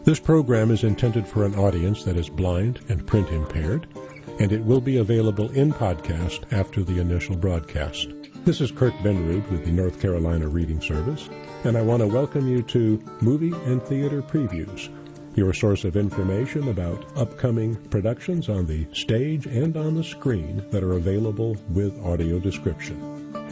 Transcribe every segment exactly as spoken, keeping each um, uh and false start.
This program is intended for an audience that is blind and print impaired, and it will be available in podcast after the initial broadcast. This is Kurt Benrud with the North Carolina Reading Service, and I want to welcome you to Movie and Theater Previews, your source of information about upcoming productions on the stage and on the screen that are available with audio description.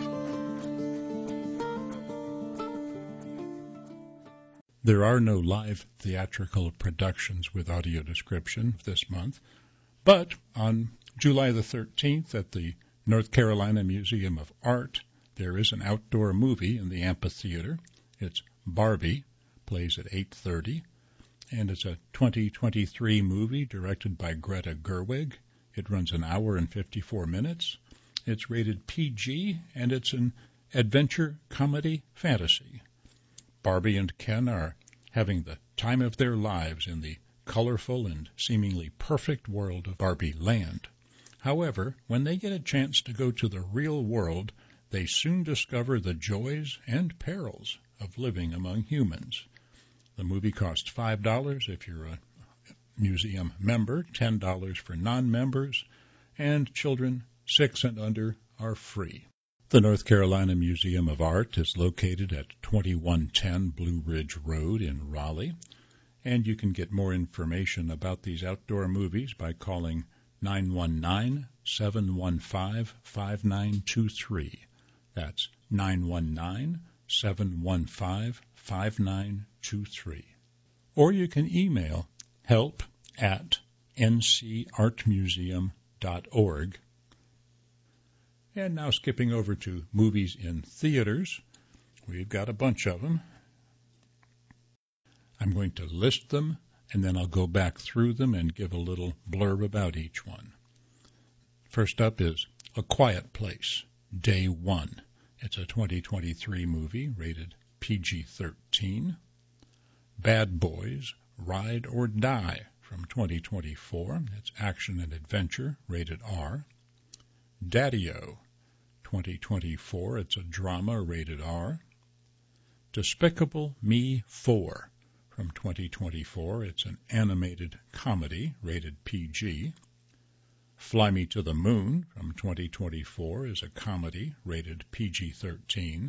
There are no live theatrical productions with audio description this month, but on July the thirteenth at the North Carolina Museum of Art, there is an outdoor movie in the amphitheater. It's Barbie, plays at eight thirty, and it's a twenty twenty-three movie directed by Greta Gerwig. It runs an hour and fifty-four minutes. It's rated P G, and it's an adventure comedy fantasy. Barbie and Ken are having the time of their lives in the colorful and seemingly perfect world of Barbie Land. However, when they get a chance to go to the real world, they soon discover the joys and perils of living among humans. The movie costs five dollars if you're a museum member, ten dollars for non-members, and children six and under are free. The North Carolina Museum of Art is located at twenty-one ten Blue Ridge Road in Raleigh, and you can get more information about these outdoor movies by calling nine one nine, seven one five, five nine two three. That's nine one nine, seven one five, five nine two three. Or you can email help at n c art museum dot org. And now skipping over to movies in theaters, we've got a bunch of them. I'm going to list them, and then I'll go back through them and give a little blurb about each one. First up is A Quiet Place, Day One. It's a twenty twenty-three movie, rated P G thirteen. Bad Boys, Ride or Die, from twenty twenty-four. It's action and adventure, rated R. Daddy-O, twenty twenty-four. It's a drama, rated R. Despicable Me four, from twenty twenty-four. It's an animated comedy, rated P G. Fly Me to the Moon, from twenty twenty-four, is a comedy, rated P G thirteen.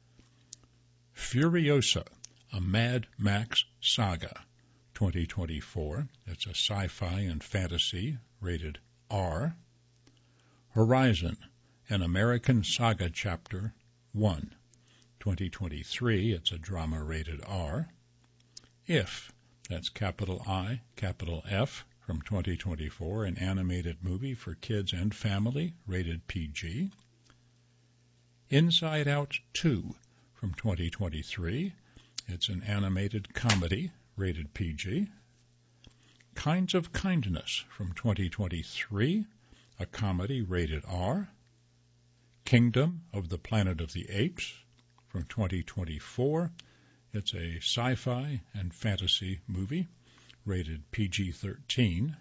Furiosa, a Mad Max saga, twenty twenty-four. It's a sci-fi and fantasy, rated R. Horizon, an American Saga Chapter one, twenty twenty-three. It's a drama, rated R. If, that's capital I, capital F, from twenty twenty-four, an animated movie for kids and family, rated P G. Inside Out two, from twenty twenty-three. It's an animated comedy, rated P G. Kinds of Kindness, from twenty twenty-three, a comedy, rated R. Kingdom of the Planet of the Apes, from twenty twenty-four. It's a sci-fi and fantasy movie, rated P G thirteen.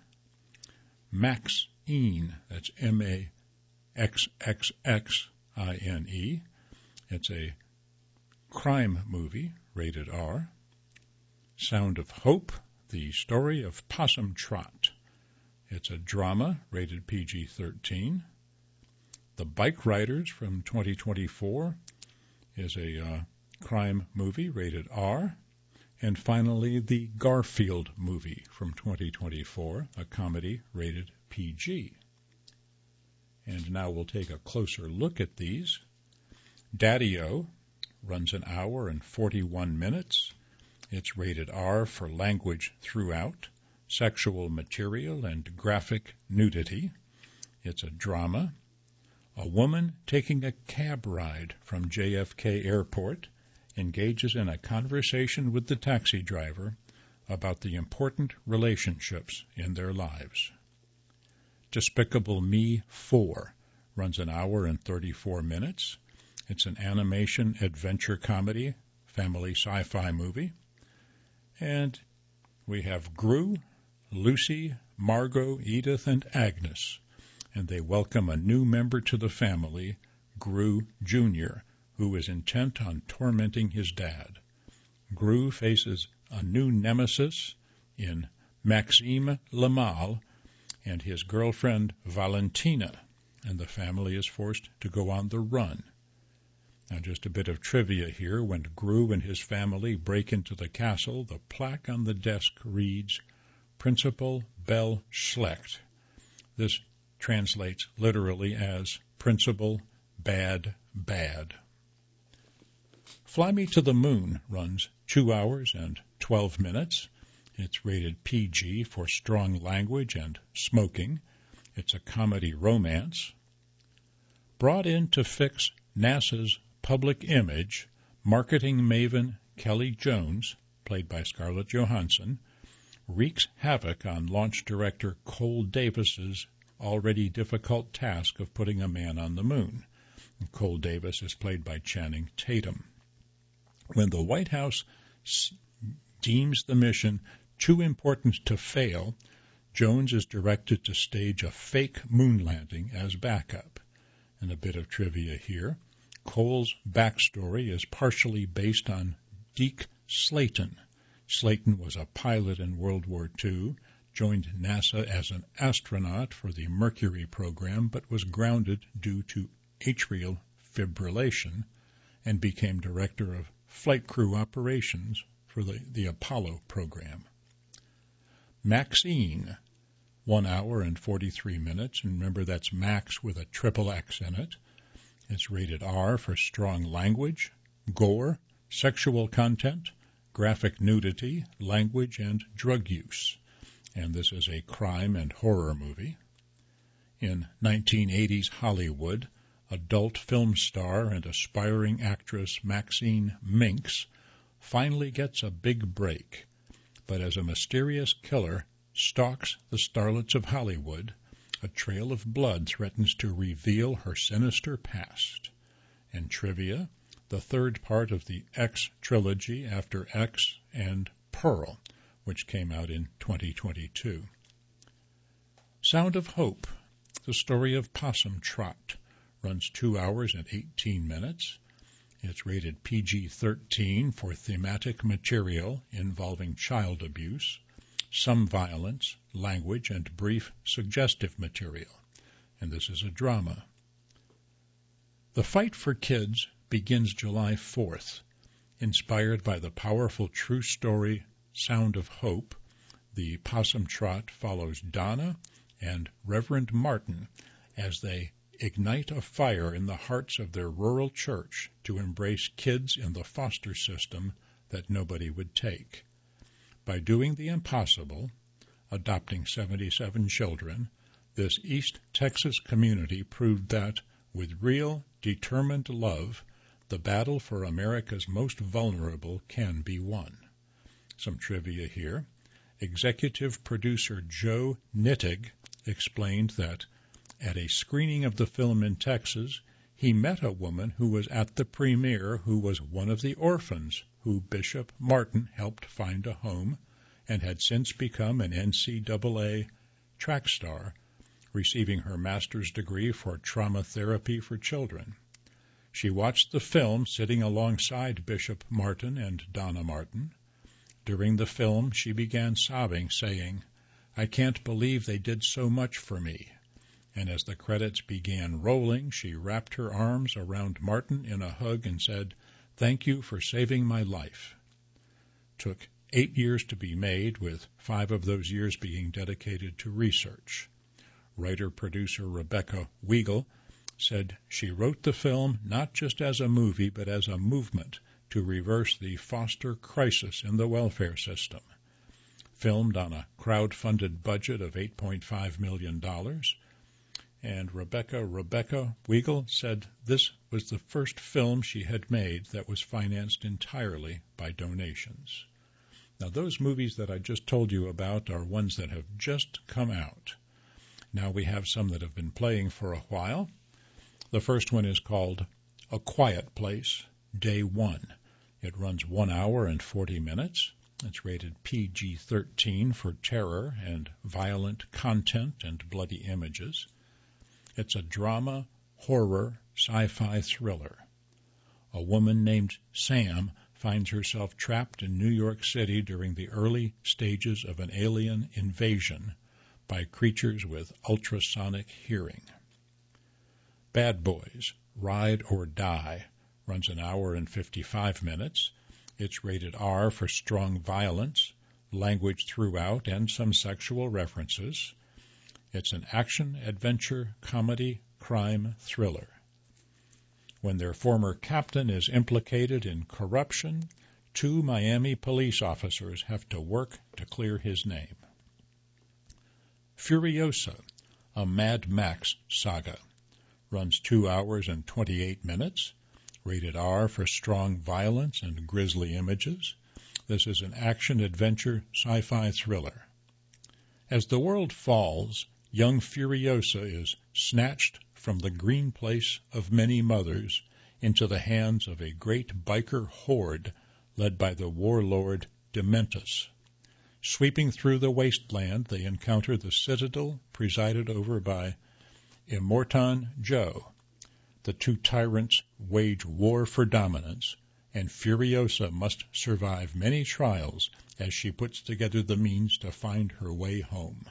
Maxine, that's M A X X X I N E. It's a crime movie, rated R. Sound of Hope, the story of Possum Trot. It's a drama, rated P G thirteen. The Bike Riders, from twenty twenty-four, is a uh, crime movie, rated R. And finally, the Garfield movie, from twenty twenty-four, a comedy, rated P G. And now we'll take a closer look at these. Daddy-O runs an hour and forty-one minutes. It's rated R for language throughout, sexual material, and graphic nudity. It's a drama. A woman taking a cab ride from J F K Airport engages in a conversation with the taxi driver about the important relationships in their lives. Despicable Me four runs an hour and thirty-four minutes. It's an animation adventure comedy, family sci-fi movie. And we have Gru, Lucy, Margot, Edith, and Agnes, and they welcome a new member to the family, Gru Junior, who is intent on tormenting his dad. Gru faces a new nemesis in Maxime Lamal and his girlfriend Valentina, and the family is forced to go on the run. Now, just a bit of trivia here. When Gru and his family break into the castle, the plaque on the desk reads, Principal Bell Schlecht. This translates literally as Principal Bad Bad. Fly Me to the Moon runs two hours and twelve minutes. It's rated P G for strong language and smoking. It's a comedy romance. Brought in to fix NASA's public image, marketing maven Kelly Jones, played by Scarlett Johansson, wreaks havoc on launch director Cole Davis's already difficult task of putting a man on the moon. And Cole Davis is played by Channing Tatum. When the White House deems the mission too important to fail, Jones is directed to stage a fake moon landing as backup. And a bit of trivia here. Cole's backstory is partially based on Deke Slayton. Slayton was a pilot in World War Two, joined NASA as an astronaut for the Mercury program, but was grounded due to atrial fibrillation and became director of flight crew operations for the, the Apollo program. Maxine, one hour and forty-three minutes, and remember that's Max with a triple X in it. It's rated R for strong language, gore, sexual content, graphic nudity, language, and drug use. And this is a crime and horror movie. In nineteen eighties Hollywood, adult film star and aspiring actress Maxine Minks finally gets a big break, but as a mysterious killer stalks the starlets of Hollywood, a trail of blood threatens to reveal her sinister past. And trivia, the third part of the X trilogy after X and Pearl, which came out in twenty twenty-two. Sound of Hope, the story of Possum Trot, runs two hours and eighteen minutes. It's rated P G thirteen for thematic material involving child abuse, some violence, language, and brief suggestive material. And this is a drama. The Fight for Kids begins July fourth. Inspired by the powerful true story Sound of Hope, the Possum Trot follows Donna and Reverend Martin as they ignite a fire in the hearts of their rural church to embrace kids in the foster system that nobody would take. By doing the impossible, adopting seventy-seven children, this East Texas community proved that, with real, determined love, the battle for America's most vulnerable can be won. Some trivia here. Executive producer Joe Nittig explained that at a screening of the film in Texas, he met a woman who was at the premiere who was one of the orphans who Bishop Martin helped find a home and had since become an N C double A track star, receiving her master's degree for trauma therapy for children. She watched the film sitting alongside Bishop Martin and Donna Martin. During the film, she began sobbing, saying, "I can't believe they did so much for me." And as the credits began rolling, she wrapped her arms around Martin in a hug and said, "Thank you for saving my life." Took eight years to be made, with five of those years being dedicated to research. Writer-producer Rebecca Weigel said she wrote the film not just as a movie, but as a movement to reverse the foster crisis in the welfare system. Filmed on a crowd-funded budget of eight point five million dollars, and Rebecca Rebecca Weigel said this was the first film she had made that was financed entirely by donations. Now, those movies that I just told you about are ones that have just come out. Now we have some that have been playing for a while. The first one is called A Quiet Place, Day One. It runs one hour and forty minutes. It's rated P G thirteen for terror and violent content and bloody images. It's a drama, horror, sci-fi thriller. A woman named Sam finds herself trapped in New York City during the early stages of an alien invasion by creatures with ultrasonic hearing. Bad Boys, Ride or Die runs an hour and fifty-five minutes. It's rated R for strong violence, language throughout, and some sexual references. It's an action, adventure, comedy, crime thriller. When their former captain is implicated in corruption, two Miami police officers have to work to clear his name. Furiosa, a Mad Max saga, runs two hours and twenty-eight minutes, rated R for strong violence and grisly images. This is an action-adventure sci-fi thriller. As the world falls, young Furiosa is snatched from the green place of many mothers into the hands of a great biker horde led by the warlord Dementus. Sweeping through the wasteland, they encounter the Citadel, presided over by Immortan Joe. The two tyrants wage war for dominance, and Furiosa must survive many trials as she puts together the means to find her way home.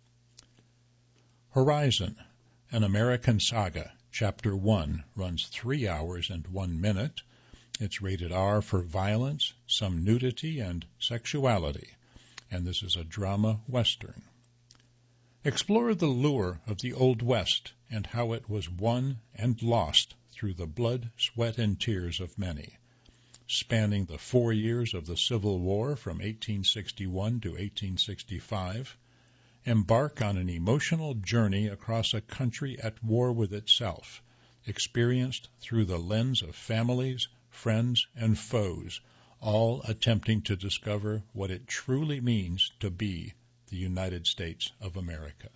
Horizon, an American saga, Chapter one, runs three hours and one minute. It's rated R for violence, some nudity, and sexuality, and this is a drama western. Explore the lure of the Old West and how it was won and lost through the blood, sweat, and tears of many. Spanning the four years of the Civil War from eighteen sixty-one to eighteen sixty-five, embark on an emotional journey across a country at war with itself, experienced through the lens of families, friends, and foes, all attempting to discover what it truly means to be the United States of America.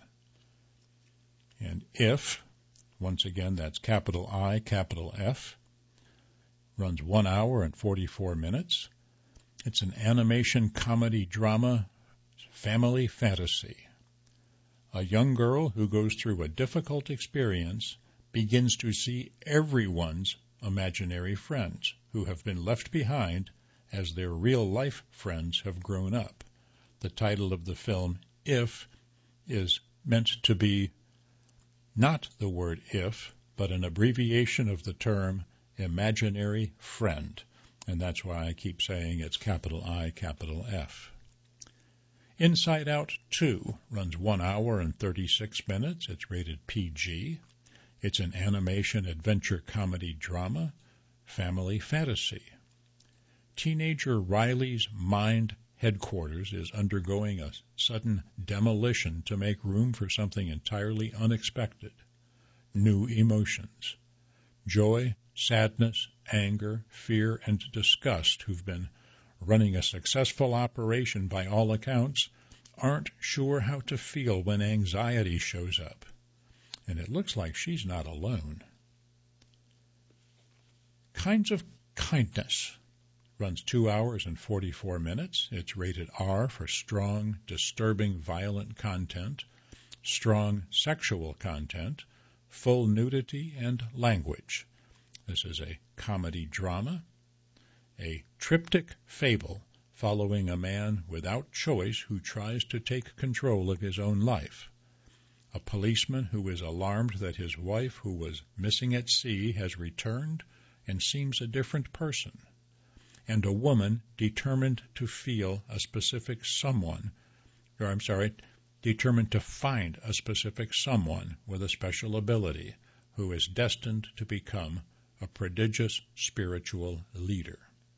And If, once again, that's capital I, capital F, runs one hour and forty-four minutes. It's an animation comedy drama, family fantasy. A young girl who goes through a difficult experience begins to see everyone's imaginary friends who have been left behind as their real-life friends have grown up. The title of the film, If, is meant to be not the word if, but an abbreviation of the term imaginary friend, and that's why I keep saying it's capital I, capital F. Inside Out two runs one hour and thirty-six minutes. It's rated P G. It's an animation adventure comedy drama, family fantasy. Teenager Riley's mind headquarters is undergoing a sudden demolition to make room for something entirely unexpected. New emotions. Joy, sadness, anger, fear, and disgust, who've been running a successful operation by all accounts, aren't sure how to feel when anxiety shows up. And it looks like she's not alone. Kinds of Kindness runs two hours and forty-four minutes. It's rated R for strong, disturbing, violent content, strong sexual content, full nudity, and language. This is a comedy drama, a triptych fable following a man without choice who tries to take control of his own life, a policeman who is alarmed that his wife, who was missing at sea, has returned and seems a different person, and a woman determined to feel a specific someone, or I'm sorry, determined to find a specific someone with a special ability who is destined to become a prodigious spiritual leader.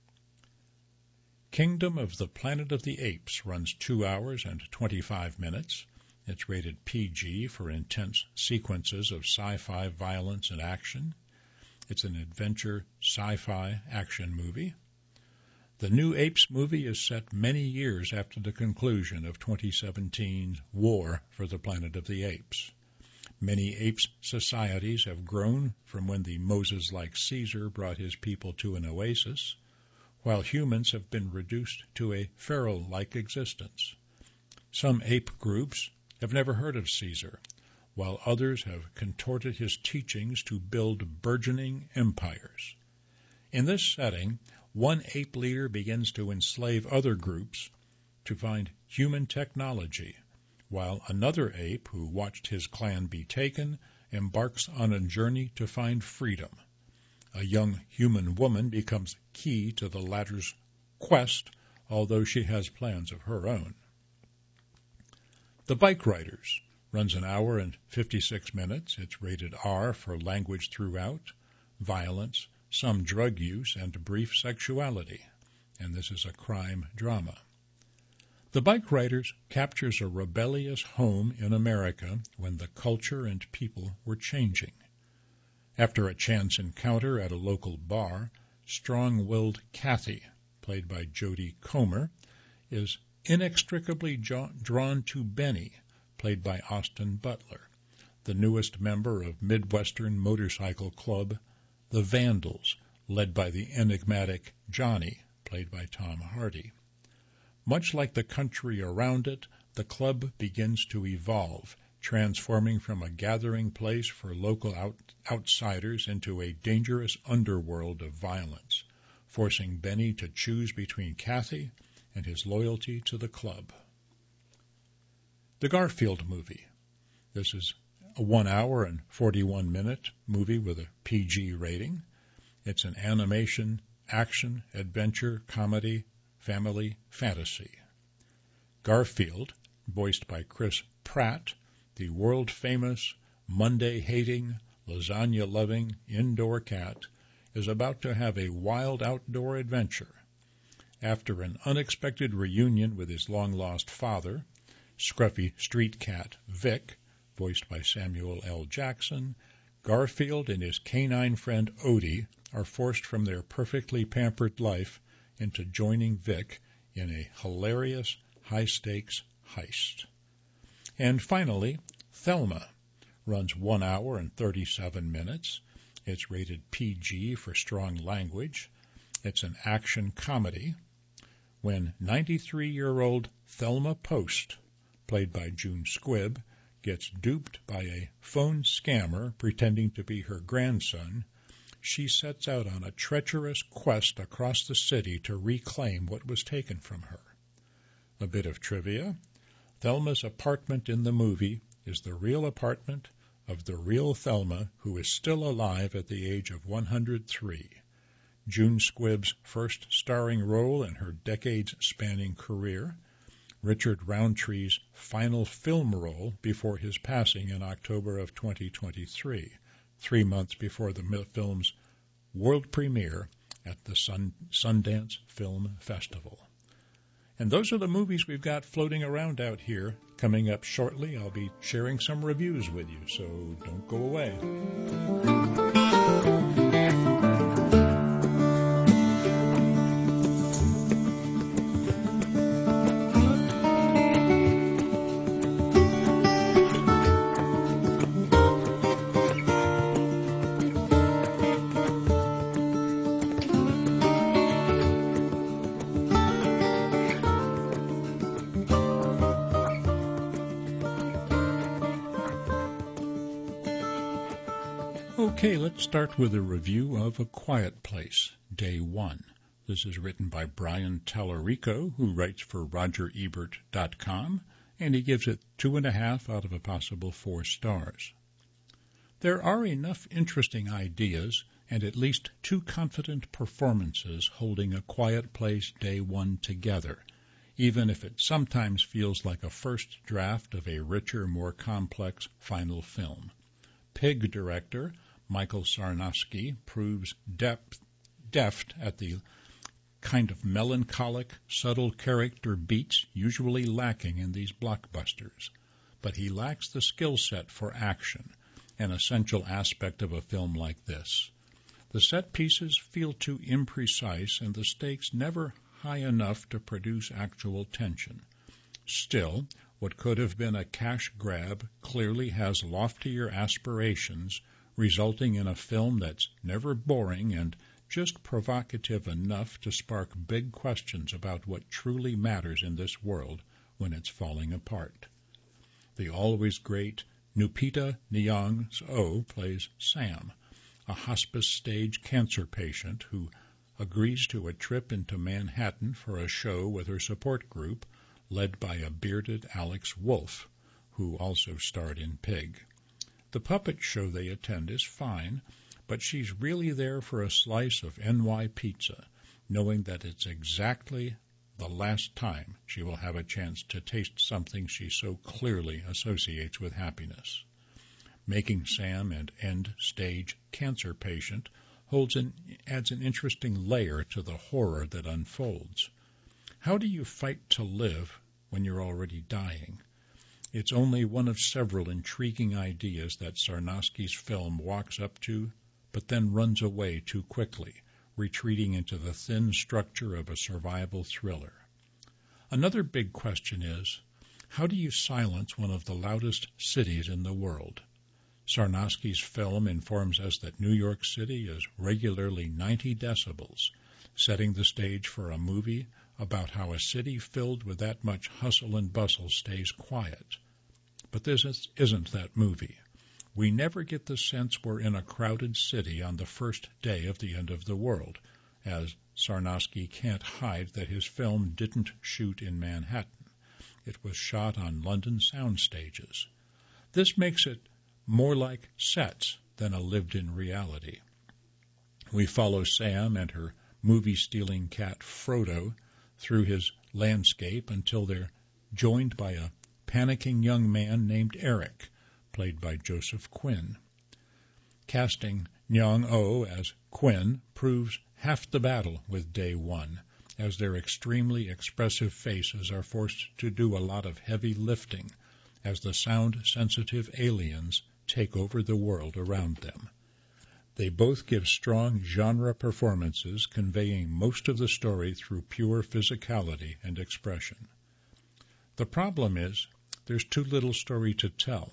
Kingdom of the Planet of the Apes runs two hours and twenty-five minutes. It's rated P G for intense sequences of sci-fi violence and action. It's an adventure sci-fi action movie. The new Apes movie is set many years after the conclusion of twenty seventeen's War for the Planet of the Apes. Many apes societies have grown from when the Moses-like Caesar brought his people to an oasis, while humans have been reduced to a pharaoh-like existence. Some ape groups have never heard of Caesar, while others have contorted his teachings to build burgeoning empires. In this setting, one ape leader begins to enslave other groups to find human technology, while another ape, who watched his clan be taken, embarks on a journey to find freedom. A young human woman becomes key to the latter's quest, although she has plans of her own. The Bike Riders runs an hour and fifty-six minutes. It's rated R for language throughout, violence, some drug use, and brief sexuality. And this is a crime drama. The Bike Riders captures a rebellious home in America when the culture and people were changing. After a chance encounter at a local bar, strong-willed Kathy, played by Jodie Comer, is inextricably drawn to Benny, played by Austin Butler, the newest member of Midwestern motorcycle club, the Vandals, led by the enigmatic Johnny, played by Tom Hardy. Much like the country around it, the club begins to evolve, transforming from a gathering place for local out- outsiders into a dangerous underworld of violence, forcing Benny to choose between Kathy and his loyalty to the club. The Garfield Movie. This is a one hour and forty-one minute movie with a P G rating. It's an animation, action, adventure, comedy, family, fantasy. Garfield, voiced by Chris Pratt, the world-famous, Monday-hating, lasagna-loving indoor cat, is about to have a wild outdoor adventure. After an unexpected reunion with his long-lost father, scruffy street cat Vic, voiced by Samuel L. Jackson, Garfield and his canine friend Odie are forced from their perfectly pampered life into joining Vic in a hilarious, high-stakes heist. And finally, Thelma runs one hour and thirty-seven minutes. It's rated P G for strong language. It's an action comedy. When ninety-three-year-old Thelma Post, played by June Squibb, gets duped by a phone scammer pretending to be her grandson, she sets out on a treacherous quest across the city to reclaim what was taken from her. A bit of trivia. Thelma's apartment in the movie is the real apartment of the real Thelma, who is still alive at the age of one hundred three. June Squibb's first starring role in her decades-spanning career, Richard Roundtree's final film role before his passing in October of twenty twenty-three, three months before the film's world premiere at the Sun- Sundance Film Festival. And those are the movies we've got floating around out here. Coming up shortly, I'll be sharing some reviews with you, so don't go away. Okay, let's start with a review of A Quiet Place, Day One. This is written by Brian Tallarico, who writes for Roger Ebert dot com, and he gives it two and a half out of a possible four stars. There are enough interesting ideas and at least two confident performances holding A Quiet Place Day One together, even if it sometimes feels like a first draft of a richer, more complex final film. Pig director Michael Sarnowski proves depth, deft at the kind of melancholic, subtle character beats usually lacking in these blockbusters. But he lacks the skill set for action, an essential aspect of a film like this. The set pieces feel too imprecise and the stakes never high enough to produce actual tension. Still, what could have been a cash grab clearly has loftier aspirations, resulting in a film that's never boring and just provocative enough to spark big questions about what truly matters in this world when it's falling apart. The always great Lupita Nyong'o plays Sam, a hospice stage cancer patient who agrees to a trip into Manhattan for a show with her support group, led by a bearded Alex Wolff, who also starred in Pig. The puppet show they attend is fine, but she's really there for a slice of N Y pizza, knowing that it's exactly the last time she will have a chance to taste something she so clearly associates with happiness. Making Sam an end-stage cancer patient holds an, adds an interesting layer to the horror that unfolds. How do you fight to live when you're already dying? It's only one of several intriguing ideas that Sarnowski's film walks up to, but then runs away too quickly, retreating into the thin structure of a survival thriller. Another big question is, how do you silence one of the loudest cities in the world? Sarnowski's film informs us that New York City is regularly ninety decibels, setting the stage for a movie about how a city filled with that much hustle and bustle stays quiet. But this isn't that movie. We never get the sense we're in a crowded city on the first day of the end of the world, as Sarnowski can't hide that his film didn't shoot in Manhattan. It was shot on London sound stages. This makes it more like sets than a lived-in reality. We follow Sam and her movie-stealing cat Frodo through his landscape until they're joined by a panicking young man named Eric, played by Joseph Quinn. Casting Nyong-oh as Quinn proves half the battle with Day One, as their extremely expressive faces are forced to do a lot of heavy lifting as the sound-sensitive aliens take over the world around them. They both give strong genre performances, conveying most of the story through pure physicality and expression. The problem is, there's too little story to tell.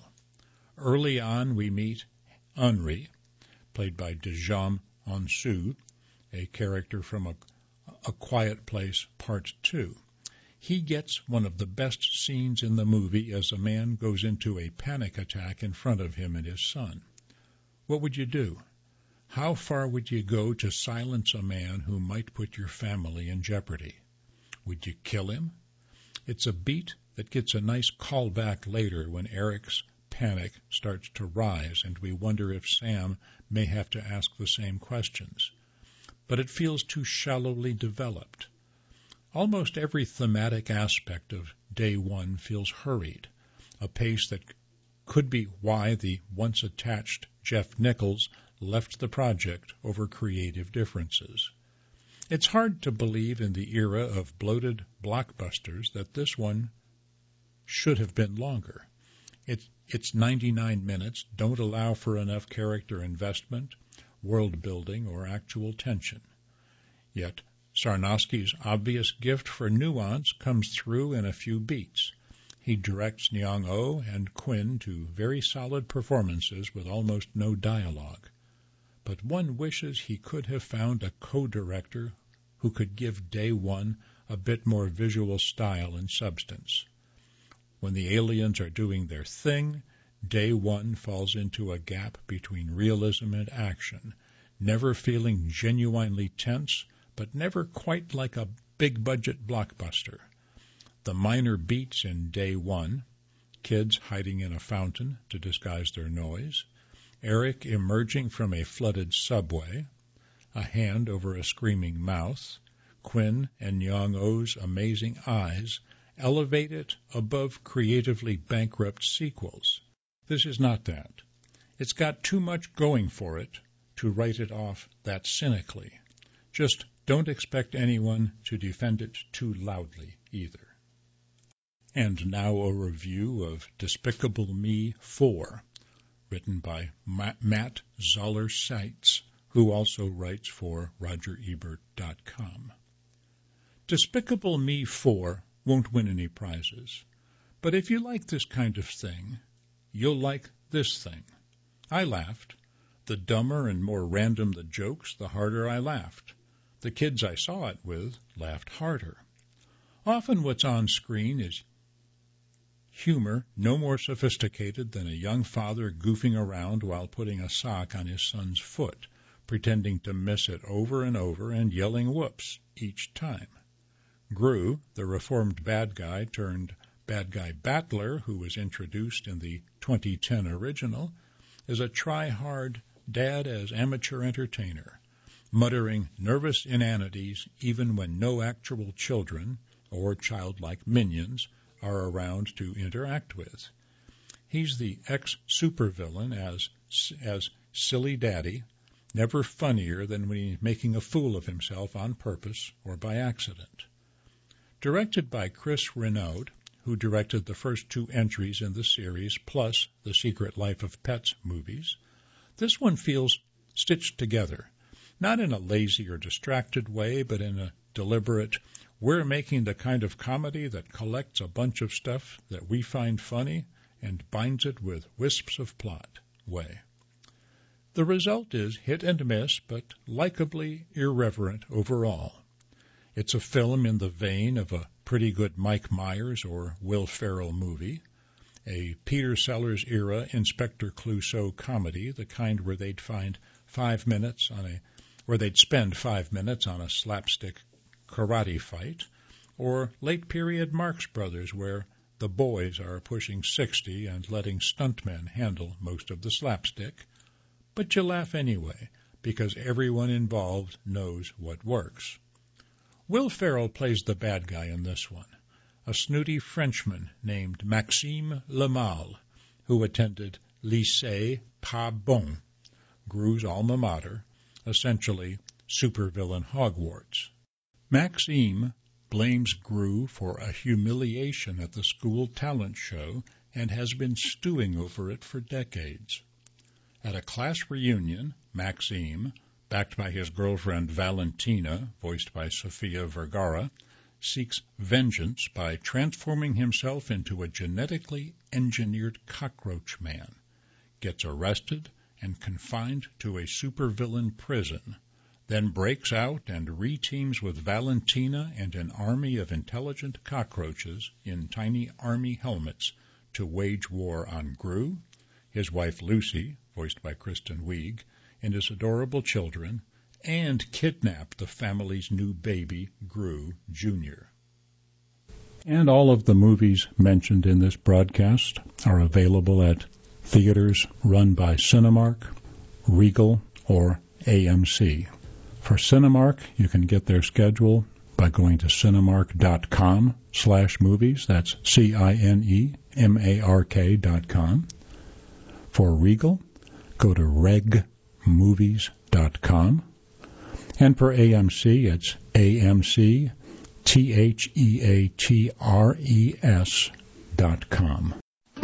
Early on, we meet Henri, played by Djam Onsu, a character from a, a Quiet Place Part two. He gets one of the best scenes in the movie as a man goes into a panic attack in front of him and his son. What would you do? How far would you go to silence a man who might put your family in jeopardy? Would you kill him? It's a beat that gets a nice callback later when Eric's panic starts to rise and we wonder if Sam may have to ask the same questions. But it feels too shallowly developed. Almost every thematic aspect of Day One feels hurried, a pace that could be why the once-attached Jeff Nichols left the project over creative differences. It's hard to believe in the era of bloated blockbusters that this one should have been longer. It, its ninety-nine minutes don't allow for enough character investment, world building, or actual tension. Yet Sarnowski's obvious gift for nuance comes through in a few beats. He directs Nyong-oh and Quinn to very solid performances with almost no dialogue. But one wishes he could have found a co-director who could give Day One a bit more visual style and substance. When the aliens are doing their thing, Day One falls into a gap between realism and action, never feeling genuinely tense, but never quite like a big-budget blockbuster. The minor beats in Day One, kids hiding in a fountain to disguise their noise, Eric emerging from a flooded subway, a hand over a screaming mouth, Quinn and Nyong-oh's amazing eyes elevate it above creatively bankrupt sequels. This is not that. It's got too much going for it to write it off that cynically. Just don't expect anyone to defend it too loudly either. And now a review of Despicable Me four, written by Matt Zoller-Seitz, who also writes for Roger Ebert dot com. Despicable Me four won't win any prizes, but if you like this kind of thing, you'll like this thing. I laughed. The dumber and more random the jokes, the harder I laughed. The kids I saw it with laughed harder. Often what's on screen is humor no more sophisticated than a young father goofing around while putting a sock on his son's foot, pretending to miss it over and over and yelling whoops each time. Gru, the reformed bad guy turned bad guy battler who was introduced in the twenty ten original, is a try-hard dad as amateur entertainer, muttering nervous inanities even when no actual children or childlike minions are around to interact with. He's the ex-supervillain as, as Silly Daddy, never funnier than when he's making a fool of himself on purpose or by accident. Directed by Chris Renaud, who directed the first two entries in the series, plus the Secret Life of Pets movies, this one feels stitched together, not in a lazy or distracted way, but in a deliberate, we're making the kind of comedy that collects a bunch of stuff that we find funny and binds it with wisps of plot way. The result is hit and miss, but likably irreverent overall. It's a film in the vein of a pretty good Mike Myers or Will Ferrell movie, a Peter Sellers-era Inspector Clouseau comedy, the kind where they'd find five minutes on a, where they'd spend five minutes on a slapstick karate fight, or late-period Marx Brothers, where the boys are pushing sixty and letting stuntmen handle most of the slapstick, but you laugh anyway, because everyone involved knows what works. Will Ferrell plays the bad guy in this one, a snooty Frenchman named Maxime Lemal, who attended Lycée Pas Bon, Gru's alma mater, essentially supervillain Hogwarts. Maxime blames Gru for a humiliation at the school talent show and has been stewing over it for decades. At a class reunion, Maxime, backed by his girlfriend Valentina, voiced by Sofia Vergara, seeks vengeance by transforming himself into a genetically engineered cockroach man, gets arrested and confined to a supervillain prison, then breaks out and reteams with Valentina and an army of intelligent cockroaches in tiny army helmets to wage war on Gru, his wife Lucy, voiced by Kristen Wiig, and his adorable children, and kidnap the family's new baby, Gru Junior And all of the movies mentioned in this broadcast are available at theaters run by Cinemark, Regal, or A M C. For Cinemark, you can get their schedule by going to cinemark.com slash movies. That's C I N E M A R K dot com. For Regal, go to reg movies dot com. And for A M C, it's A M C T H E A T R E S dot com.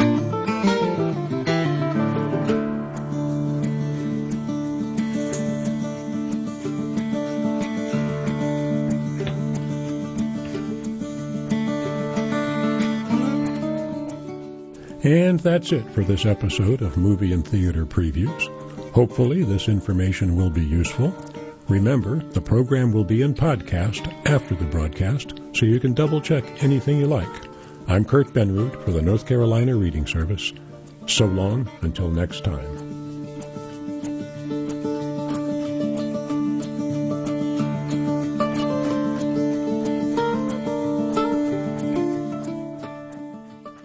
And that's it for this episode of Movie and Theater Previews. Hopefully this information will be useful. Remember, the program will be in podcast after the broadcast, so you can double-check anything you like. I'm Kurt Benrud for the North Carolina Reading Service. So long until next time.